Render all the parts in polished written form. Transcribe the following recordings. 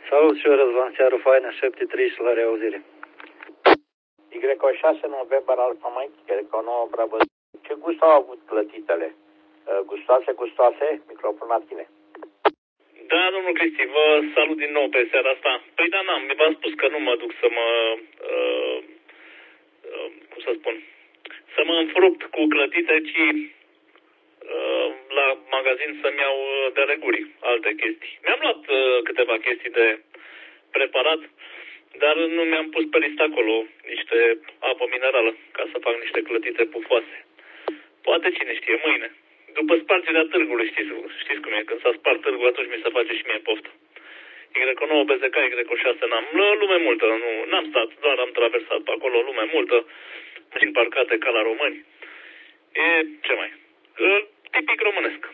Salut și eu, Răzvan, seară faină, 7-3 și la reauzire. Y6 November Alpha Mike, cred că o nouă Bravo. Ce gust au avut clătitele? Gustoase, microfon la tine. Da, domnul Cristi, vă salut din nou pe seara asta. Păi da, v-am spus că nu mă duc să mă, cum să spun, să mă înfrupt cu clătite, ci la magazin să-mi iau de leguri alte chestii. Mi-am luat câteva chestii de preparat, dar nu mi-am pus pe listă acolo niște apă minerală ca să fac niște clătite pufoase. Poate cine știe, mâine. După spargerea târgului, știți cum e, când s-a spart târgul, atunci mi se face și mie poftă. Y9 BZK, Y6 n-am lume multă, n-am stat, doar am traversat pe acolo, lume multă, mașini parcate ca la români. E, ce mai? Tipic românesc.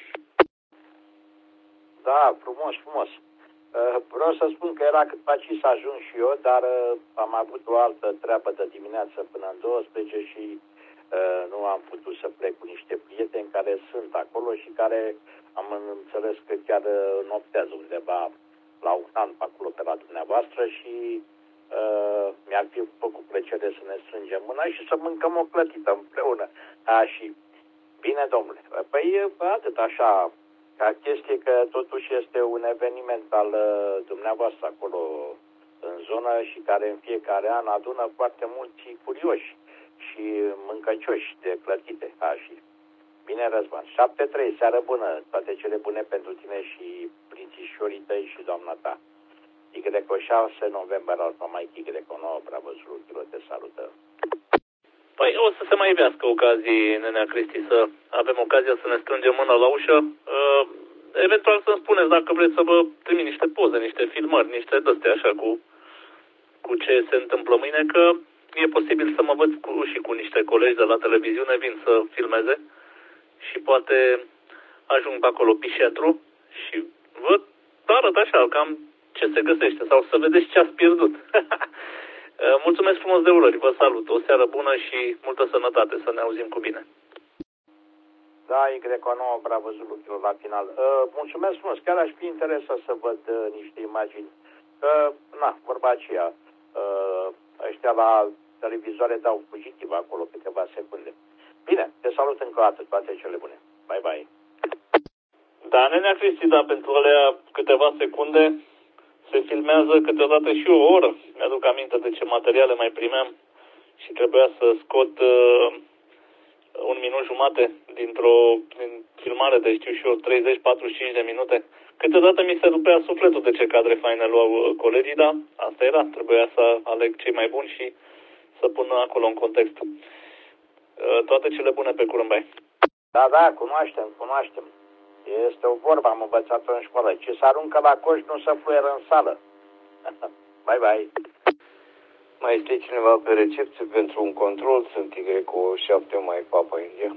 Da, frumos. Vreau să spun că era cât faci să ajung și eu, dar am avut o altă treabă de dimineață până în 12 și nu am putut să plec cu niște prieteni care sunt acolo și care am înțeles că chiar noptează undeva la un an pe acolo pe la dumneavoastră și mi-ar fi făcut plăcere să ne strângem mâna și să mâncăm o clătită împreună. Și bine, domnule, păi atât așa, ca chestie că totuși este un eveniment al dumneavoastră acolo în zonă și care în fiecare an adună foarte mulți curioși și mâncăcioși de clătite. Și bine, Răzvan. 7-3, seară bună, toate cele bune pentru tine și prințișorii tăi și doamna ta. Y6 November Alpha Mike, Y9 Bravo Zulu Kilo, te salută. Păi o să se mai ivească ocazii, nenea Cristi, să avem ocazia să ne strângem mâna la ușă. Eventual să-mi spuneți dacă vreți să vă trimit niște poze, niște filmări, niște de-astea așa cu ce se întâmplă mâine, că e posibil să mă văd și cu niște colegi de la televiziune, vin să filmeze și poate ajung pe acolo pișetru și văd, arăt așa, cam ce se găsește sau să vedeți ce ați pierdut. Mulțumesc frumos de urări, vă salut, o seară bună și multă sănătate, să ne auzim cu bine. Da, Y9 Bravo Zulu Kilo la final. Mulțumesc frumos, chiar aș fi interesat să văd niște imagini. Vorba aceea, ăștia la televizoare dau fugitiv acolo câteva secunde. Bine, te salut încă o dată, toate cele bune. Bye, bye. Da, nenea Cristi, da, pentru alea câteva secunde se filmează câteodată și o oră. Mi-aduc aminte de ce materiale mai primeam și trebuia să scot un minut jumate din filmare de, știu și eu, 30-45 de minute. Câteodată mi se rupea sufletul de ce cadre faine luau colegii, dar asta era. Trebuia să aleg cei mai buni și să pun acolo în context. Toate cele bune pe curând, bai. Da, cunoaștem. Este o vorbă, am învățat-o în școală. Ce se aruncă la coș nu se fluieră în sală. Bye, bye. Mai este cineva pe recepție pentru un control? Sunt Y7 mai Papa India.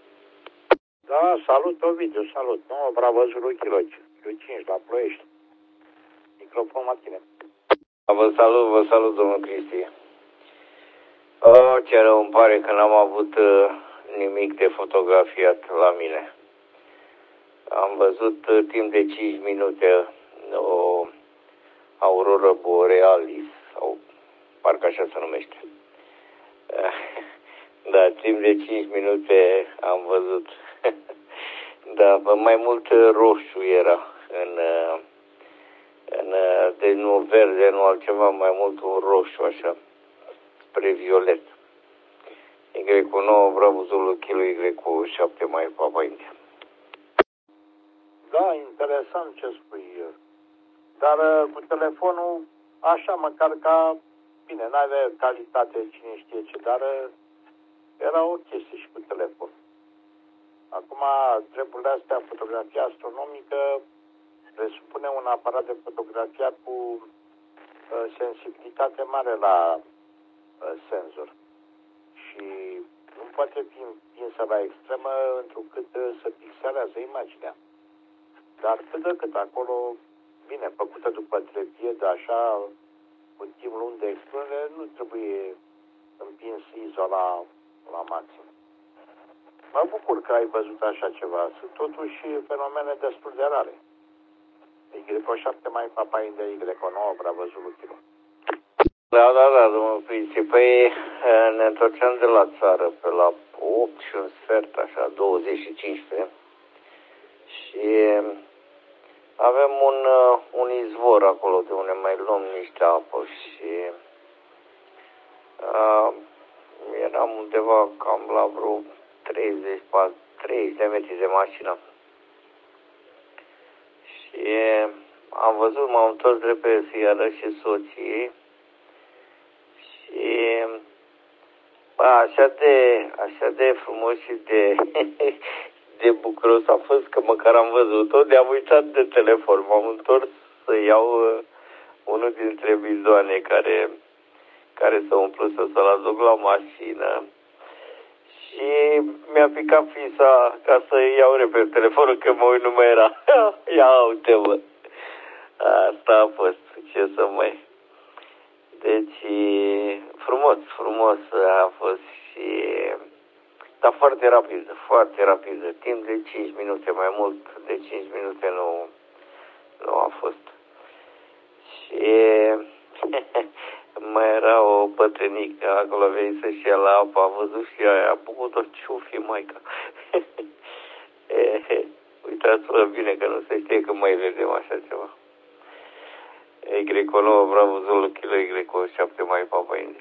Da, salut Ovidiu, salut. Nu, Bravo Zulu Kilo, Q5 la Ploiești. Microfon la tine. Vă salut, domnul Cristi. Ce rău îmi pare că n-am avut nimic de fotografiat la mine. Am văzut timp de 5 minute o auroră borealis, sau parcă așa se numește. Da, timp de 5 minute am văzut. Da, mai mult roșu era deci nu verde, nu altceva, mai mult un roșu așa, spre violet. Y9 Bravo Zulu Kilo, Y7 mai Papa India. Da, interesant ce spui. Dar cu telefonul, așa, măcar ca, bine, n-avea calitate cine știe ce, dar era o chestie și cu telefon. Acum, treburile astea, fotografia astronomică, presupune un aparat de fotografiat cu sensibilitate mare la senzor. Și nu poate fi împinsă la extremă întrucât să pixelează imaginea. Dar cât de cât acolo, bine, făcută după trepie, de așa, cu timp lung de expunere, nu trebuie împins ISO la maxim. Mă bucur că ai văzut așa ceva. Sunt totuși fenomene destul de rare. Y7 mai Papa India Y9, Bravo Zulu Kilo. Da, domnul Cristi. Păi ne întorceam de la țară pe la 8 și un sfert, așa, 25 și avem un izvor acolo de unde mai luăm niște apă și eram undeva cam la vreo 30 de metri de mașină. Și am văzut, m-am întors repede să-i arăt și soției și așa de frumos și de bucuros a fost că măcar am văzut-o, de-am uitat de telefon. M-am întors să iau unul dintre bidoane care s-a umplut să-l aduc la mașină și mi-a picat fisa ca să iau repede telefonul, că mă uit, nu mai era. Ia uite-mă. Asta a fost, ce să mai... Deci, frumos a fost și... Dar foarte rapid. Timp de 5 minute, mai mult de 5 minute nu a fost. Și mai era o bătrânică acolo, a venit să-și ia la apă, a văzut și aia, a băut-o, ce-o fi, maica. Uitați-vă bine că nu se știe că mai vedem așa ceva. Y9, Bravo Zulu Kilo, Y7 mai Papa India.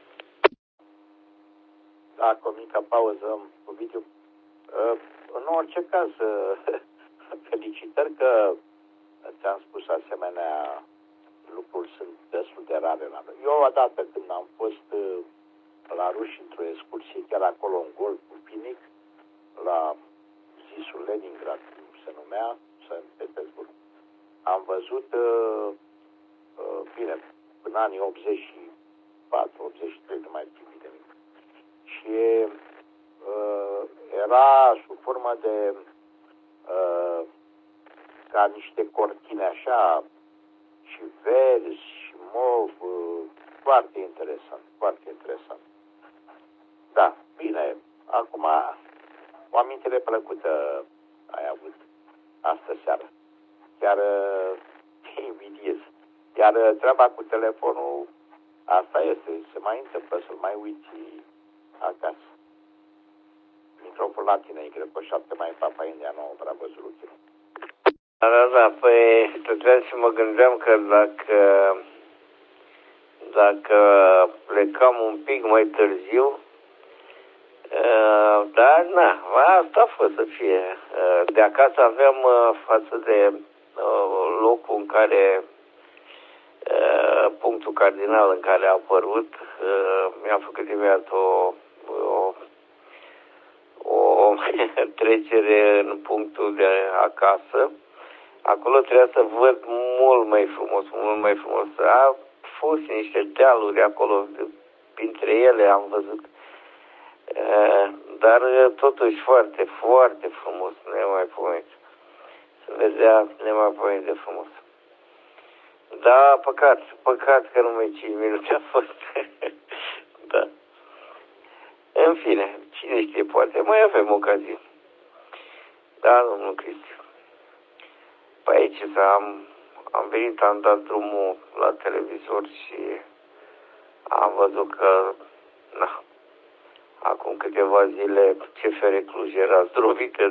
Da, cu o mică pauză cu video. În orice caz, felicitări că ți-am spus asemenea lucruri sunt destul de rare la noi. Eu odată când am fost la ruși într-o excursie, chiar acolo în Golf cu Pinic, la zisul Leningrad, cum se numea, Sankt Petersburg, am văzut, bine, în anii 84, 83, nu mai țin bine. Și era sub formă de ca niște cortine așa, și verzi, și mov, foarte interesant. Da, bine, acum o amintire plăcută ai avut astă seară. Chiar te invidiez. Iar treaba cu telefonul, asta este, se mai întâmplă să-l mai uiți acasă. Microfon la tine, Y7 mai Papa India 9, Bravo Zulu Kilo. Da, păi stăteam și mă gândeam că dacă plecam un pic mai târziu, dar asta a fost să fie. De acasă aveam față de locul în care, punctul cardinal în care a apărut, mi-a făcut imediat o trecere în punctul de acasă. Acolo trebuia să văd mult mai frumos. A fost niște dealuri acolo, printre ele am văzut. Dar totuși foarte frumos, nemaipomenit. Se vedea nemaipomenit de frumos. Da, păcat că numai 5 minute a fost. Da. În fine, cine știe, poate mai avem ocazie. Da, domnul Cristi. Pe aici am venit, am dat drumul la televizor și am văzut că, acum câteva zile CFR Cluj era zdrobită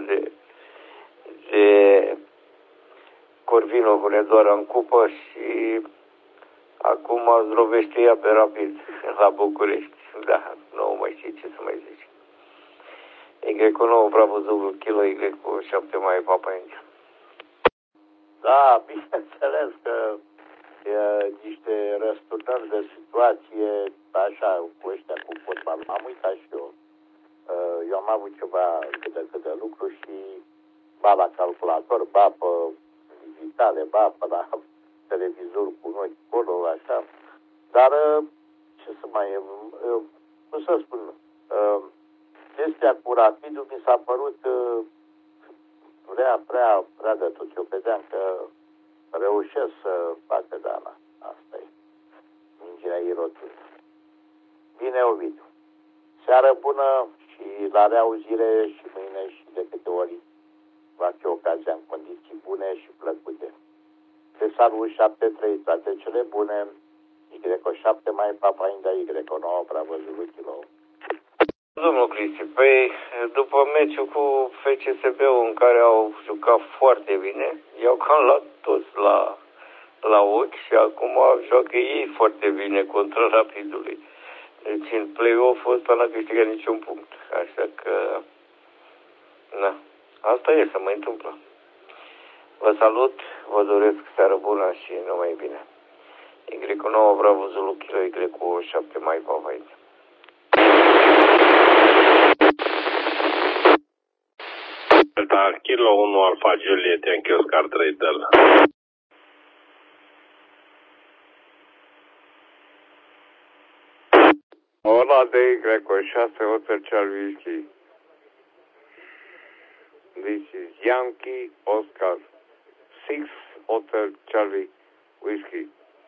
de Corvino cu Nedoara în cupă și acum zdrobește ea pe Rapid la București. Da, nu mai știu ce să mai zici. Y9, Bravo Zulu Kilo, Y7 mai Papa India. Da, bineînțeles că niște răsturnări de situație, așa, cu ăștia cu fotbal. Am uitat și eu. Eu am avut ceva cât de lucru și ba la calculator, ba pe digitale, ba pe la televizor cu noi acolo, așa. Dar, ce să mai... cum să spun... chestia cu Rapidul mi s-a părut prea de tot. Eu vedeam că reușesc să facă Dana. Asta e. Mingea e rotundă. Bine, Ovidiu. Seară bună și la reauzire și mâine și de câte ori va fi ocazia în condiții bune și plăcute. salut 73, toate cele bune. Y7 mai Papa India Y9, Bravo Zulu Kilo. Domnul Cristi, păi după meciul cu FCSB-ul în care au jucat foarte bine, i-au cam luat toți la ochi și acum joacă ei foarte bine contra Rapidului. Deci în play-off-ul ăsta n-a câștigat niciun punct. Așa că, na, asta e, să mai întâmplă. Vă salut, vă doresc seară bună și numai bine. Y9 Bravo Zulu Kilo, Y7 mai Papa India. Delta Kilo 1 Alpha Juliet, thank you, Oscar 3 Del. Hola de Y6 Hotel Charlie Whiskey. This is Yankee Oscar 6 Hotel Charlie Whiskey.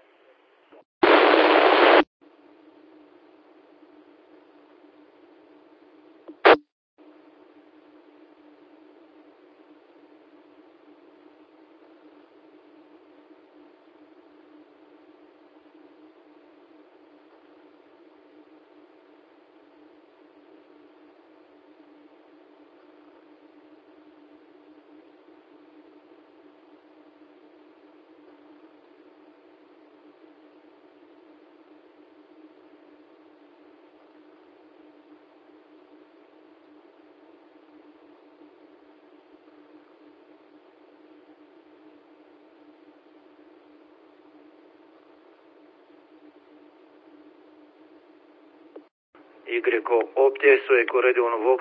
Y8 Sueco Radio 1 Vox.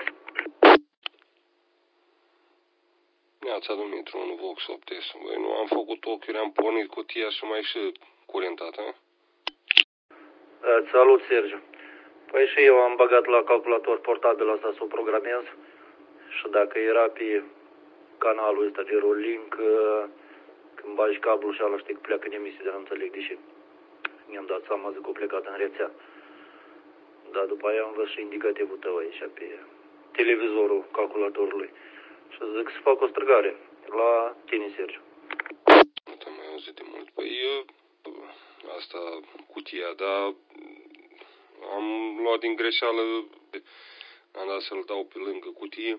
Neața, Dumitru, un Vox 8S. Băi, nu am făcut ochiuri, am pornit cutia și mai și curentată, a? Salut, Sergiu. Păi și eu am băgat la calculator portabil asta să o programez și dacă era pe canalul ăsta de Rolink, când bagi cablul și ala știi că pleacă în emisie, dar nu înțeleg de ce. Mi-am dat seama, zic că o plecat în rețea. Dar după aia am văzut și indicativul tău aici pe televizorul calculatorului. Și zic să fac o străgare la tine, Sergiu. Nu te-am mai auzit de mult. Păi, asta, cutia, dar am luat din greșeală, am dat să-l dau pe lângă cutie,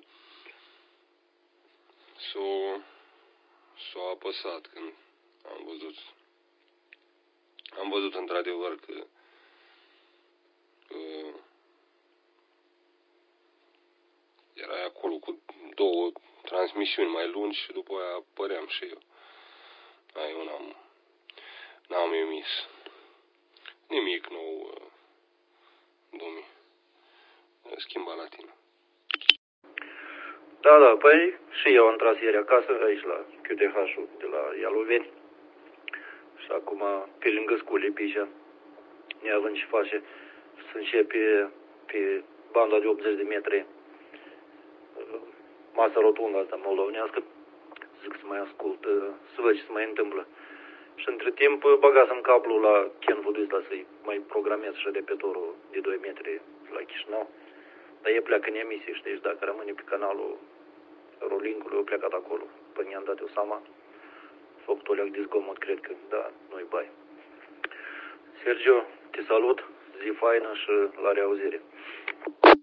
s-o apăsat când am văzut într-adevăr că era acolo cu două transmisiuni mai lungi și după aia apăream și eu. Eu n-am emis nimic nou, domnule. Schimba la tine. Da, păi și eu am tras ieri acasă, aici la QTH-ul de la Ialoveni. Și acum, pe lângă Scule, pe aici, neavând ce face, să începe pe banda de 80 de metri masa rotundă asta moldovenească. Zic să mai ascult, să văd ce se mai întâmplă. Și între timp bagasem cablul la Kenwood ăsta să-i mai programez și repetorul de 2 metri la Chișinău. Dar e pleacă în emisie, știi, și dacă rămâne pe canalul Rolink-ului, eu plecat acolo. Până i-am dat eu seama, făcut o leac de zgomot, cred că, da, nu-i bai. Sergio, te salut, zi faină și la reauzire.